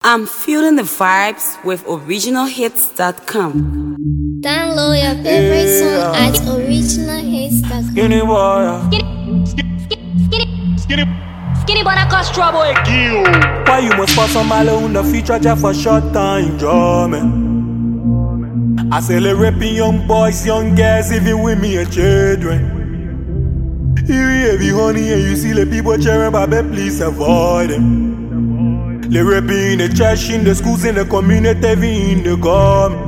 I'm feeling the vibes with originalhits.com. Download your favorite song at originalhits.com. Skinny boy, Skinny boy, that cause trouble. why you must pass on my in the future just for short time enjoyment? I celebrate young boys, young girls, even with me and children. Here heavy honey and you see the people cheering, but please avoid them. They rapping in the church, in the schools, in the community, even in the government.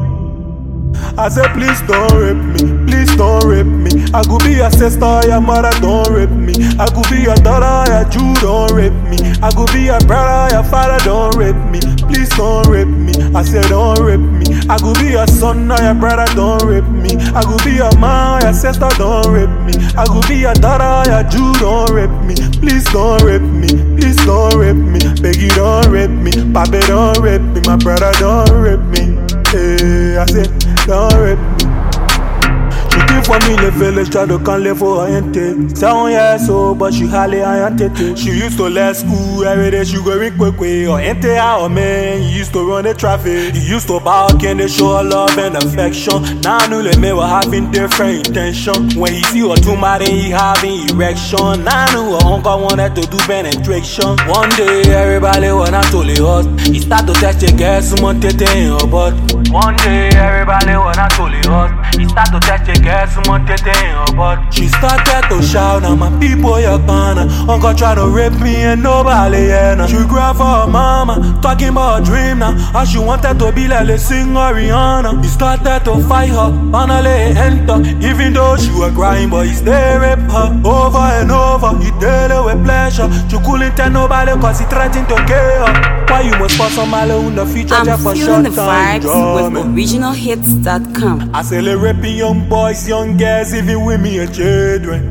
I said, please don't rape me, please don't rape me. I could be your sister, your mother, don't rape me. I could be your daughter, your Jew, don't rape me. I could be your brother, your father, don't rape me. Please don't rape me, I said don't rape me. I could be your son or your brother, don't rape me. I could be your mom, your sister, don't rape me. I could be your daughter, your Jew, don't rape me. Please don't rape me, please don't rape me. Peggy, don't rape me, Papa, don't rape me. My brother, don't rape me. Hey, I said, don't rape me. She came for me in the village, tried to come live for her auntie. 7 years old, but she hardly oriented. She used to let school every day, she going quick. Her auntie, our man, he used to run the traffic. He used to bark and they show her love and affection. Now I knew the men were having different intention. When he see her too mad, he having erection. Now I knew her uncle wanted to do penetration. One day, everybody wanna totally hot. He start to touch the girl, someone tete in her butt. One day, everybody wanna totally hot. He start to touch the girl, someone tete in her butt. She started to shout, now my people, you're gonna. Uncle try to rape me and nobody here. She cried for her mama, talking about her dream now. How she wanted to be like the singer Rihanna. He started to fight her, finally enter. Even though she was crying, but he still rape her. Over and over, he did it with pleasure. She couldn't tell nobody cause he threatened to kill her. Why you must pass on my in the future I'm just for feeling short the time vibes with enjoyment? originalhits.com. I celebrate young boys, young girls, even with me and children.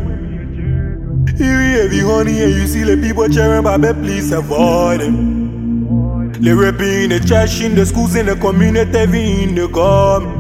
Here heavy honey and you see the people cheering, but please avoid them. They rapping in the church, in the schools, in the community, even in the government.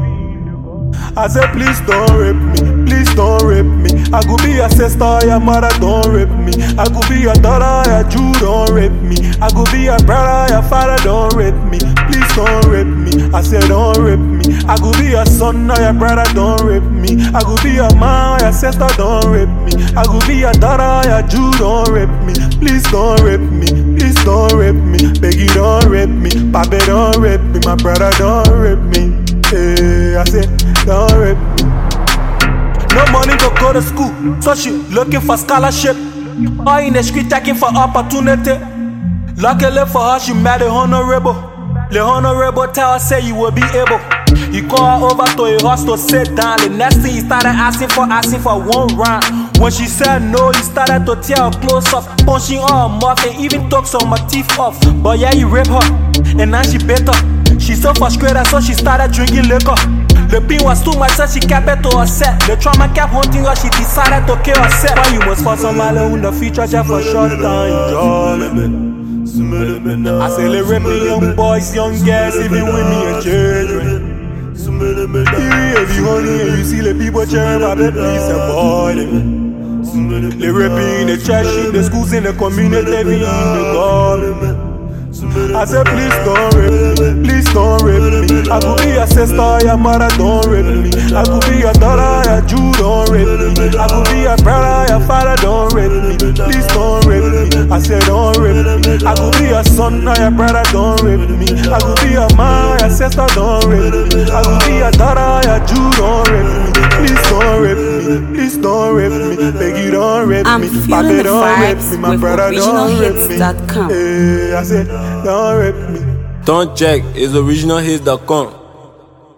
I said, please don't rape me, please don't rape me. I could be your sister, your mother, don't rape me. I could be your daughter, your Jew, don't rape me. I could be your brother, your father, don't rape me. Please don't rape me, I said don't rape me. I could be your son or your brother, don't rape me. I could be your mom, your sister, don't rape me. I could be your daughter, your Jew, don't rape me. Please don't rape me, please don't rape me. Peggy, don't rape me, Papa, don't rape me. My brother, don't rape me. Hey, I said, don't rape me. No money to go to school, so she looking for scholarship. Or in the street checking for opportunity. Luckily for her, she met the honorable. The honorable tell her, say you will be able. He called her over to a house to sit down. The next thing he started asking for 1 round. When she said no, he started to tear her clothes off, punching her mouth and even took some of her teeth off. But yeah, he raped her, and now she bit her. She so frustrated, so she started drinking liquor. The pain was too much, so she kept it to herself. The trauma kept haunting her, she decided to kill herself. Why you must pass on my in the future just for short time enjoyment? I celebrate young boys, young girls, even with me and children. Here heavy honey and you see the people cheering, but please avoid them. They rapping in the church, in the schools, in the community, even in the government. I said please don't rape me, please don't rape me. I could be your sister, your mother, don't rape me. I could be your daughter, your Jew, don't rape me. I could be your brother, your father, don't rape me. Please don't rape me, I said don't rape me. I could be your son or your brother, don't rape me. I could be your mom, your sister, don't rape me. I could be your daughter, your Jew, don't rape me. Please don't rape me, please don't rape me. Peggy, don't rape I'm me, feeling the Papa, don't rape vibes me. My with brother, don't rape me. originalhits.com. Hey, I said don't rape me. Don't check, it's originalhits.com.